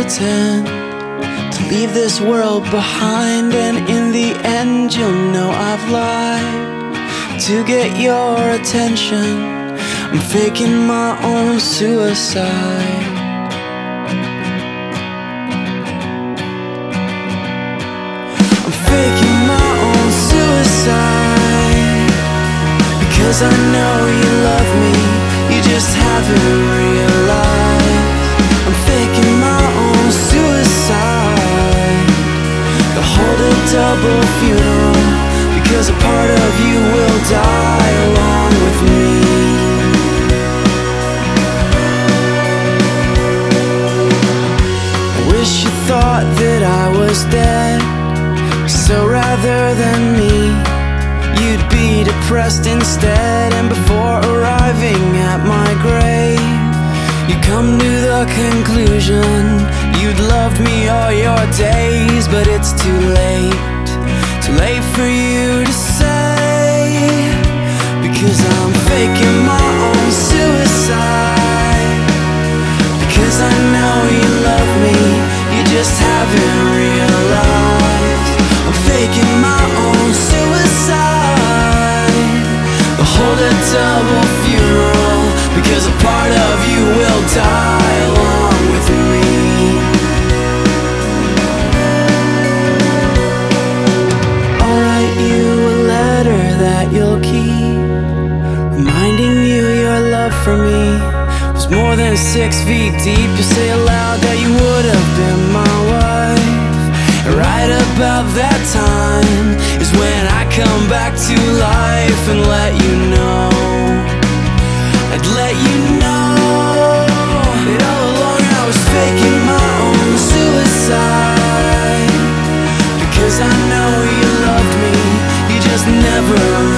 pretend to leave this world behind, and in the end you'll know I've lied to get your attention. I'm faking my own suicide. I'm faking my own suicide because I know you love me, you just haven't realized. I'm faking my own suicide to hold a double funeral, because a part of you will die along with me. I wish you thought that I was dead, so rather than me, you'd be depressed instead. And before arriving at my grave, you come to the conclusion you'd loved me all your days. But it's too late for you to say, because I'm faking my own suicide. Because I know you love me, you just haven't realized. I'm faking my own suicide to hold a double funeral, because a part of you will die along with me. I'll write you a letter that you'll keep, reminding you your love for me was more than 6 feet deep. You say aloud that you would have been my wife, and right about that time is when I come back to life and let you know, I'd let you know that all along I was faking my own suicide. Because I know you loved me, you just never